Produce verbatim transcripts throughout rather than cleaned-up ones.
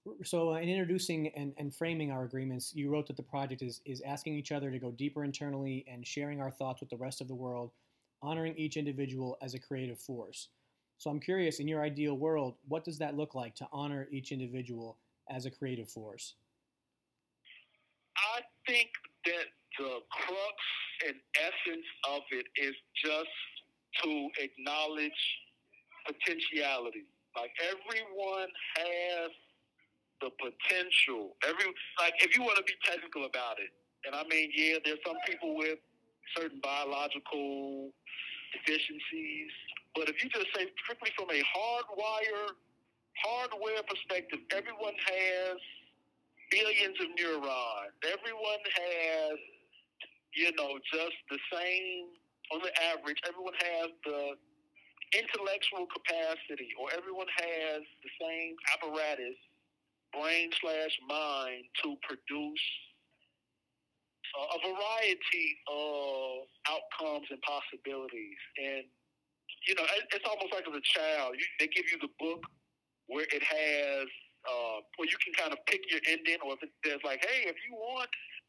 So, uh, in introducing and, and framing our agreements, you wrote that the project is, is asking each other to go deeper internally and sharing our thoughts with the rest of the world, honoring each individual as a creative force. So, I'm curious, in your ideal world, what does that look like to honor each individual as a creative force? I think that the crux and essence of it is just to acknowledge potentiality. Like everyone has the potential. Every like if you want to be technical about it, and I mean, yeah, there's some people with certain biological deficiencies, but if you just say strictly from a hardwire hardware perspective, everyone has billions of neurons. Everyone has, you know, just the same on the average. Everyone has the intellectual capacity, or everyone has the same apparatus, brain slash mind, to produce uh, a variety of outcomes and possibilities. And you know, it's almost like as a child, you, they give you the book where it has, uh, where you can kind of pick your ending, or if it says like, hey, if you want,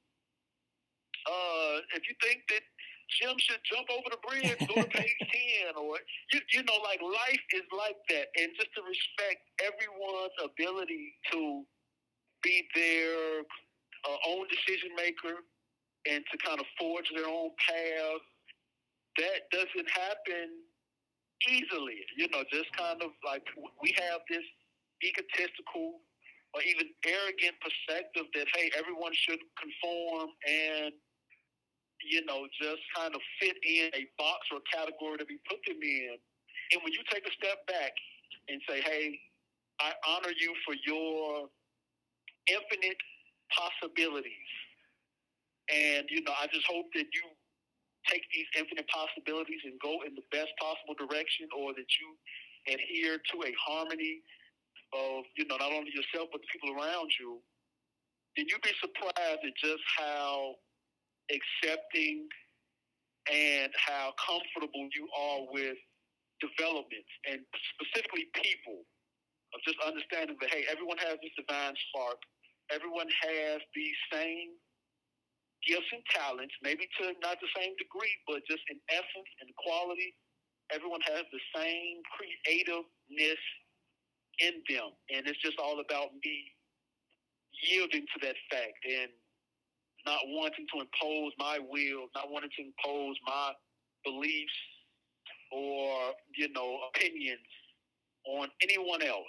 uh, if you think that Jim should jump over the bridge, go to page ten, or you, you know, like life is like that, and just to respect everyone's ability to be their uh, own decision maker and to kind of forge their own path. That doesn't happen easily, you know, just kind of like we have this egotistical or even arrogant perspective that, hey, everyone should conform and, you know, just kind of fit in a box or category to be put them in. And when you take a step back and say, hey, I honor you for your infinite possibilities. And, you know, I just hope that you take these infinite possibilities and go in the best possible direction, or that you adhere to a harmony of, you know, not only yourself but the people around you, then you'd be surprised at just how accepting and how comfortable you are with development, and specifically people, of just understanding that, hey, everyone has this divine spark. Everyone has these same gifts and talents, maybe to not the same degree, but just in essence and quality. Everyone has the same creativeness in them. And it's just all about me yielding to that fact and not wanting to impose my will, not wanting to impose my beliefs or, you know, opinions on anyone else.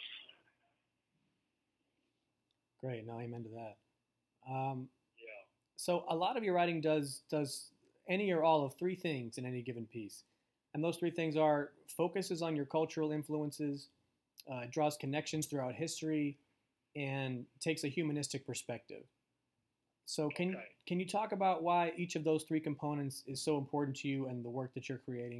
Great, no amen to that. Um, Yeah. so a lot of your writing does does any or all of three things in any given piece, and those three things are focuses on your cultural influences, uh, draws connections throughout history, and takes a humanistic perspective. So can Okay. can you talk about why each of those three components is so important to you and the work that you're creating?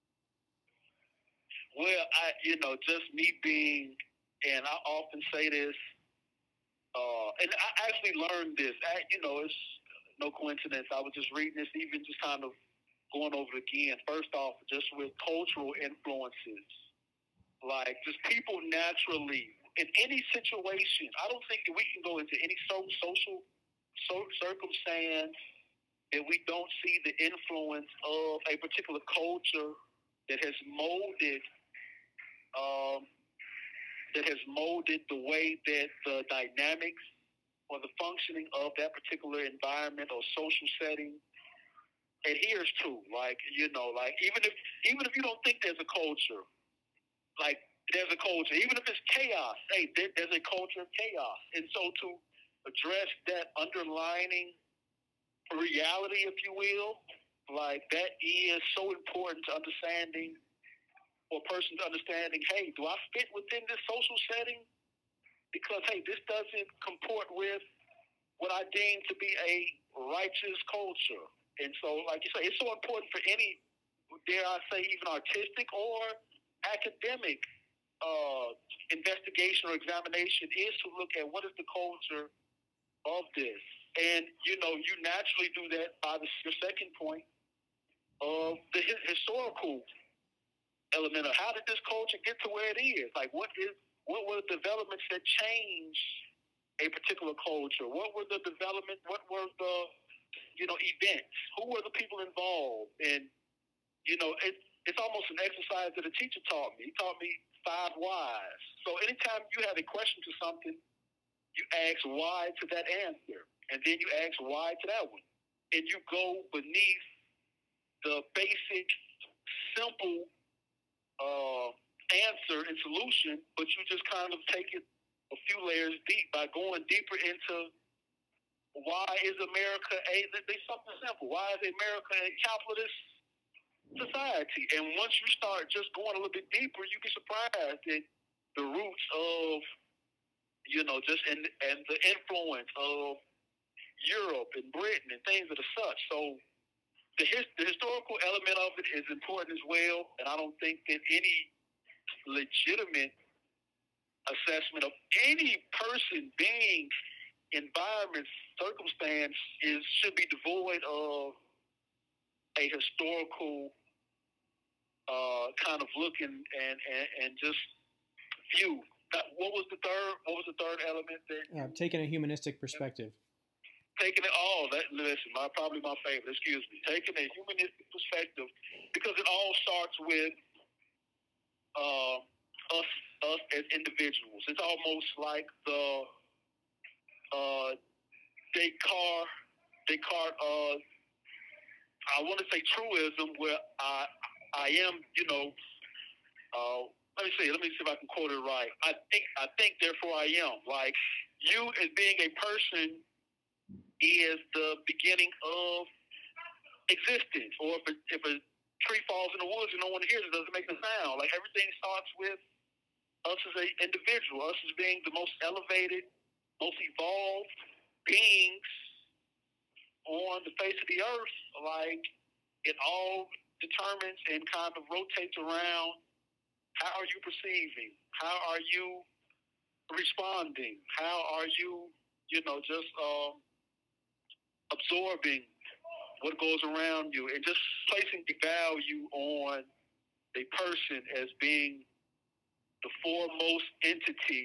Well, I, you know, just me being, and I often say this, uh, and I actually learned this. I, you know, it's no coincidence. I was just reading this, even just kind of going over it again. First off, just with cultural influences, like just people naturally in any situation. I don't think that we can go into any so, social so, circumstance that we don't see the influence of a particular culture that has molded um, that has molded the way that the dynamics or the functioning of that particular environment or social setting adheres to. Like, you know, like even if even if you don't think there's a culture, like there's a culture. Even if it's chaos, hey, there, there's a culture of chaos. And so to address that underlining reality, if you will, like that is so important to understanding, or a person's understanding, hey, do I fit within this social setting? Because, hey, this doesn't comport with what I deem to be a righteous culture. And so, like you say, it's so important for any, dare I say, even artistic or academic uh, investigation or examination is to look at what is the culture of this. And, you know, you naturally do that by the, your second point of the hi- historical element of how did this culture get to where it is? Like, what is what were the developments that changed a particular culture? What were the development? What were the, you know, events? Who were the people involved? And, you know, it, it's almost an exercise that a teacher taught me. He taught me five whys. So anytime you have a question to something, you ask why to that answer. And then you ask why to that one. And you go beneath the basic, simple uh, answer and solution, but you just kind of take it a few layers deep by going deeper into why is America a, there's something simple. Why is America a capitalist society? And once you start just going a little bit deeper, you'd be surprised at the roots of, you know, just and and the influence of Europe and Britain and things of the such. So the, his, the historical element of it is important as well, and I don't think that any legitimate assessment of any person, being, environment, circumstance is should be devoid of a historical uh, kind of look and, and, and, and just view. What was the third? What was the third element? That uh, taking a humanistic perspective. Taking it all. That listen, my probably my favorite. Excuse me. Taking a humanistic perspective, because it all starts with uh, us, us as individuals. It's almost like the uh, Descartes, Descartes. Uh, I want to say truism, where I, I am. You know. Uh, Let me see. Let me see if I can quote it right. I think. I think. Therefore, I am. Like you, as being a person, is the beginning of existence. Or if a, if a tree falls in the woods and no one hears it, doesn't make a sound. Like everything starts with us as an individual. Us as being the most elevated, most evolved beings on the face of the earth. Like it all determines and kind of rotates around. How are you perceiving? How are you responding? How are you, you know, just um, absorbing what goes around you and just placing the value on a person as being the foremost entity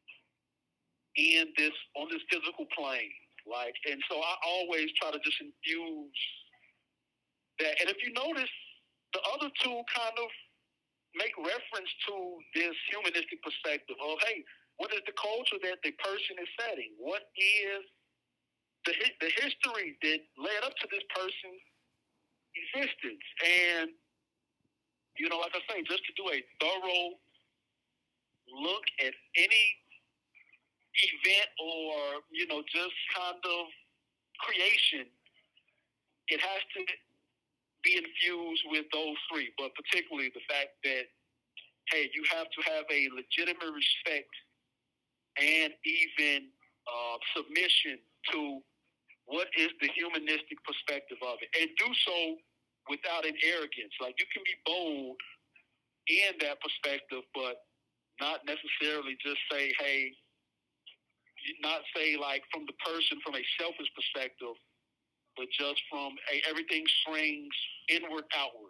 in this, on this physical plane. Like, and so I always try to just infuse that. And if you notice, the other two kind of make reference to this humanistic perspective of, hey, what is the culture that the person is setting? What is the the history that led up to this person's existence? And, you know, like I say, just to do a thorough look at any event or, you know, just kind of creation, it has to be infused with those three, but particularly the fact that, hey, you have to have a legitimate respect and even uh, submission to what is the humanistic perspective of it, and do so without an arrogance. Like you can be bold in that perspective, but not necessarily just say, hey, not say like from the person from a selfish perspective, but just from a, everything springs inward, outward.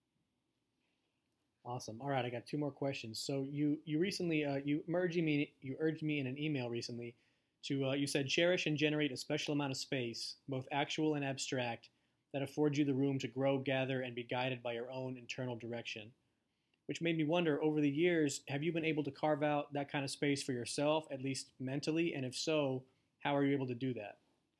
Awesome. All right, I got two more questions. So you you recently uh, you urged me you urged me in an email recently to uh, you said cherish and generate a special amount of space, both actual and abstract, that affords you the room to grow, gather, and be guided by your own internal direction. Which made me wonder, over the years, have you been able to carve out that kind of space for yourself, at least mentally? And if so, how are you able to do that?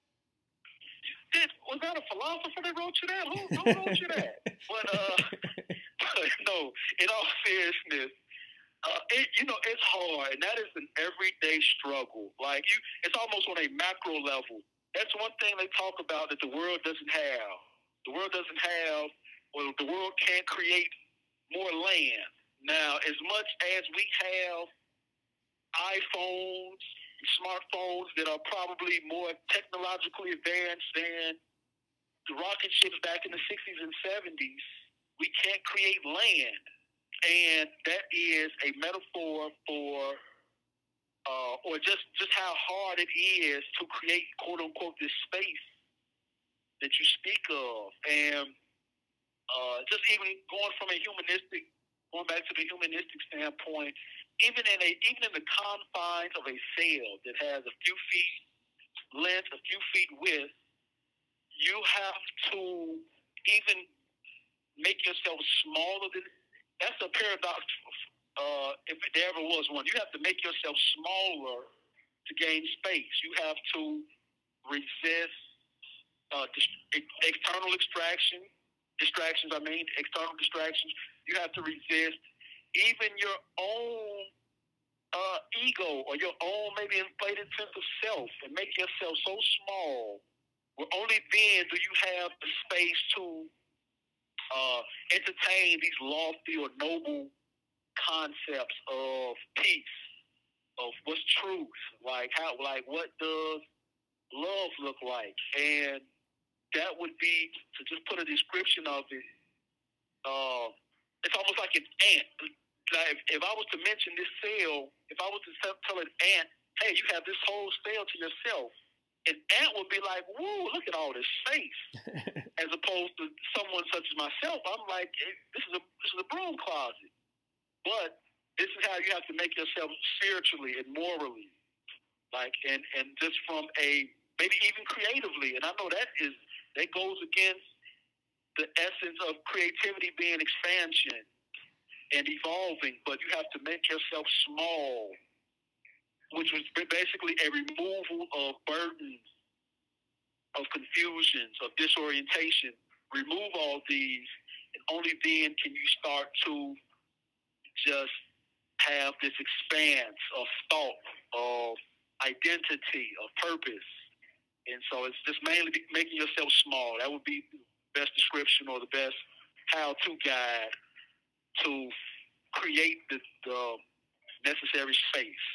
Did, was that a philosopher that wrote you that? Who, who wrote you that? But, uh, but no, in all seriousness, uh, it, you know, it's hard, and that is an everyday struggle. Like you, it's almost on a macro level. That's one thing they talk about that the world doesn't have. The world doesn't have, or the world can't create more land. Now, as much as we have iPhones, smartphones that are probably more technologically advanced than the rocket ships back in the sixties and seventies, we can't create land. And that is a metaphor for, uh, or just, just how hard it is to create, quote unquote, this space that you speak of. And uh, just even going from a humanistic, going back to the humanistic standpoint, even in a even in the confines of a cell that has a few feet length, a few feet width, you have to even make yourself smaller than. That's a paradox. Uh, if there ever was one, you have to make yourself smaller to gain space. You have to resist uh, dis- external extraction, distractions. I mean, external distractions. You have to resist even your own uh, ego or your own maybe inflated sense of self, and make yourself so small. Where only then do you have the space to uh, entertain these lofty or noble concepts of peace, of what's truth, like how, like what does love look like, and that would be, to just put a description of it. Uh, it's almost like an ant. Like if, if I was to mention this cell, if I was to tell an ant, "Hey, you have this whole cell to yourself," an ant would be like, "Whoa, look at all this space." As opposed to someone such as myself, I'm like, hey, "This is a this is a broom closet." But this is how you have to make yourself spiritually and morally, like, and, and just from a, maybe even creatively. And I know that is, that goes against the essence of creativity being expansion and evolving, but you have to make yourself small, which was basically a removal of burdens, of confusions, of disorientation. Remove all these, and only then can you start to just have this expanse of thought, of identity, of purpose. And so it's just mainly making yourself small. That would be the best description or the best how-to guide to create the, the necessary space.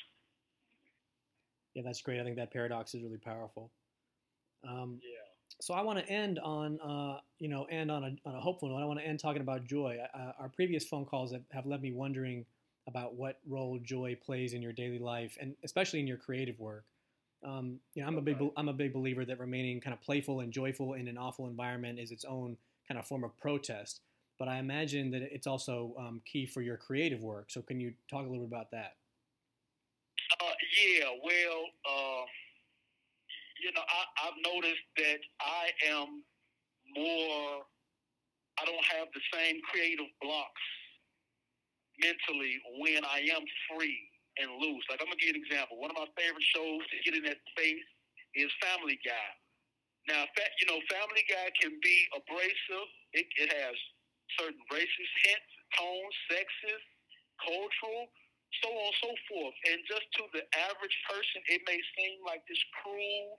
Yeah, that's great. I think that paradox is really powerful. Um, yeah. So I want to end on, uh, you know, end on a, on a hopeful note. I want to end talking about joy. Uh, our previous phone calls have, have led me wondering about what role joy plays in your daily life, and especially in your creative work. Um, you know, I'm a big I'm a big believer that remaining kind of playful and joyful in an awful environment is its own kind of form of protest. But I imagine that it's also um, key for your creative work. So can you talk a little bit about that? Uh, yeah. Well. Uh... You know, I, I've noticed that I am more, I don't have the same creative blocks mentally when I am free and loose. Like, I'm going to give you an example. One of my favorite shows to get in that space is Family Guy. Now, you know, Family Guy can be abrasive. It, it has certain racist hints, tones, sexist, cultural, so on and so forth. And just to the average person, it may seem like this cruel,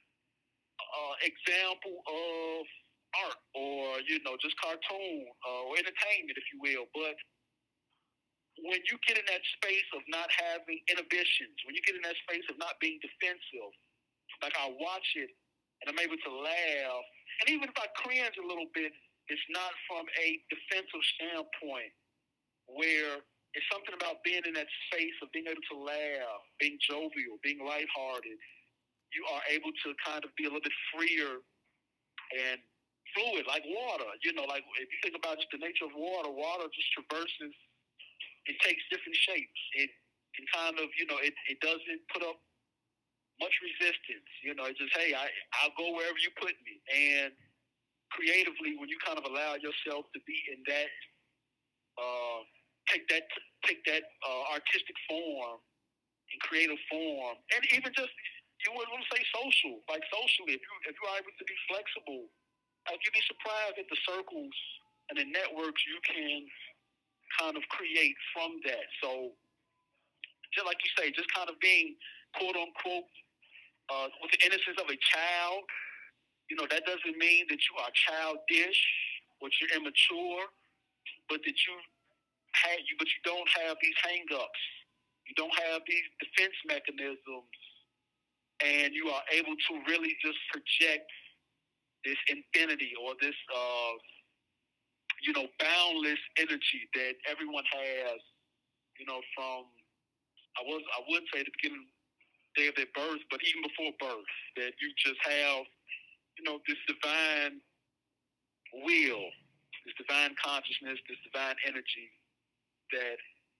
Uh, example of art, or you know, just cartoon uh, or entertainment, if you will. But when you get in that space of not having inhibitions, when you get in that space of not being defensive, like I watch it and I'm able to laugh, and even if I cringe a little bit, it's not from a defensive standpoint. Where it's something about being in that space of being able to laugh, being jovial, being lighthearted. You are able to kind of be a little bit freer and fluid, like water. You know, like if you think about just the nature of water, water just traverses, it takes different shapes. It can kind of, you know, it, it doesn't put up much resistance. You know, it's just, hey, I, I'll go wherever you put me. And creatively, when you kind of allow yourself to be in that, uh, take that, take that uh, artistic form and creative form, and even just, you wouldn't want to say social, like socially, if you if you are able to be flexible, like you'd be surprised at the circles and the networks you can kind of create from that. So, just like you say, just kind of being quote unquote uh, with the innocence of a child. You know, that doesn't mean that you are childish or you're immature, but that you have you, but you don't have these hang-ups. You don't have these defense mechanisms. And you are able to really just project this infinity or this, uh, you know, boundless energy that everyone has, you know, from, I was I would say the beginning day of their birth, but even before birth, that you just have, you know, this divine will, this divine consciousness, this divine energy that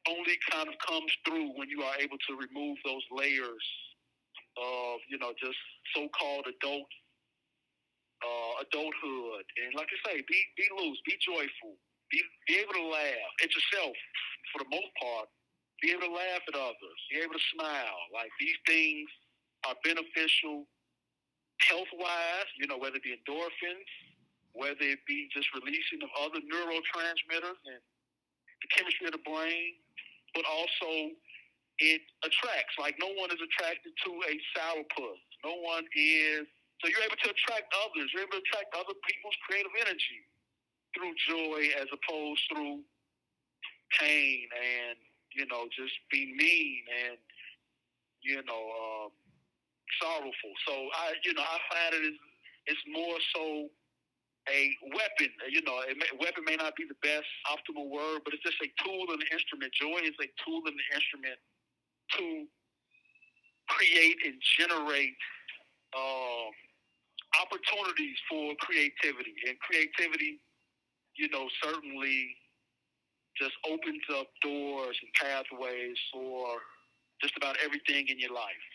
only kind of comes through when you are able to remove those layers of, you know, just so-called adult uh, adulthood. And like I say, be be loose, be joyful, be be able to laugh at yourself for the most part. Be able to laugh at others. Be able to smile. Like, these things are beneficial health-wise. You know, whether it be endorphins, whether it be just releasing of other neurotransmitters and the chemistry of the brain, but also it attracts. Like, no one is attracted to a sourpuss. No one is. So you're able to attract others. You're able to attract other people's creative energy through joy as opposed through pain and, you know, just being mean and, you know, um, sorrowful. So I, you know, I find it is it's more so a weapon. You know, a weapon may not be the best optimal word, but it's just a tool and an instrument. Joy is a tool and an instrument to create and generate um, opportunities for creativity. And creativity, you know, certainly just opens up doors and pathways for just about everything in your life.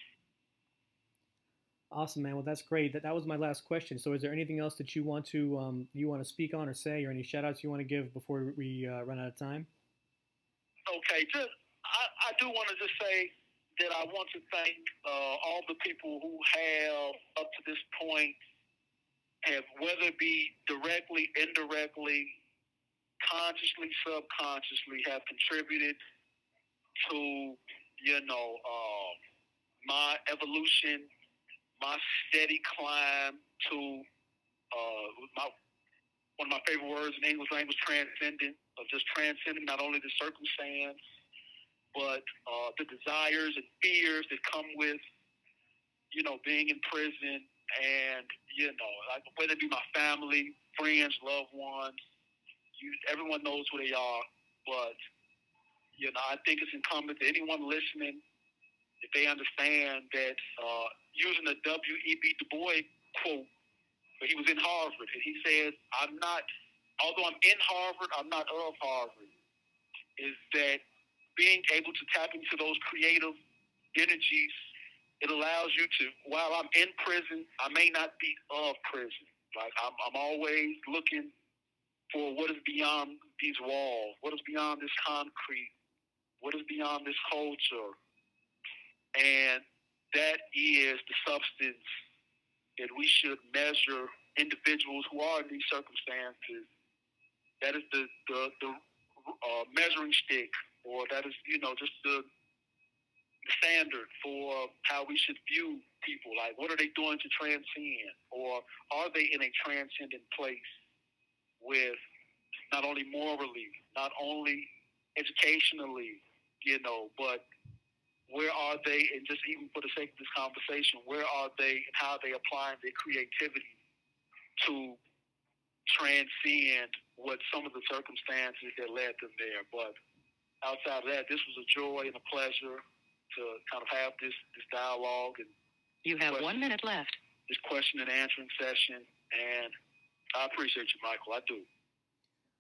Awesome, man. Well, that's great. That that was my last question. So, is there anything else that you want to um, you want to speak on or say, or any shout outs you want to give before we uh, run out of time? Okay, just I, I do want to just say that I want to thank uh, all the people who have up to this point have, whether it be directly, indirectly, consciously, subconsciously, have contributed to, you know, uh, my evolution, my steady climb to uh, my one of my favorite words in English language, transcendent, of just transcending not only the circumstance, but uh, the desires and fears that come with, you know, being in prison, and, you know, like, whether it be my family, friends, loved ones, you, everyone knows who they are. But, you know, I think it's incumbent to anyone listening, if they understand that, uh, using the W E B Du Bois quote, but he was in Harvard, and he says, I'm not, although I'm in Harvard, I'm not of Harvard, is that being able to tap into those creative energies, it allows you to, while I'm in prison, I may not be of prison. Like, I'm, I'm always looking for what is beyond these walls, what is beyond this concrete, what is beyond this culture. And that is the substance that we should measure individuals who are in these circumstances. That is the, the, the uh, measuring stick, or that is, you know, just the, the standard for how we should view people. Like, what are they doing to transcend? Or are they in a transcendent place with not only morally, not only educationally, you know, but where are they, and just even for the sake of this conversation, where are they and how are they applying their creativity to transcend what some of the circumstances that led them there. But outside of that, this was a joy and a pleasure to kind of have this, this dialogue. And you have question, one minute left. This question and answering session. And I appreciate you, Michael. I do.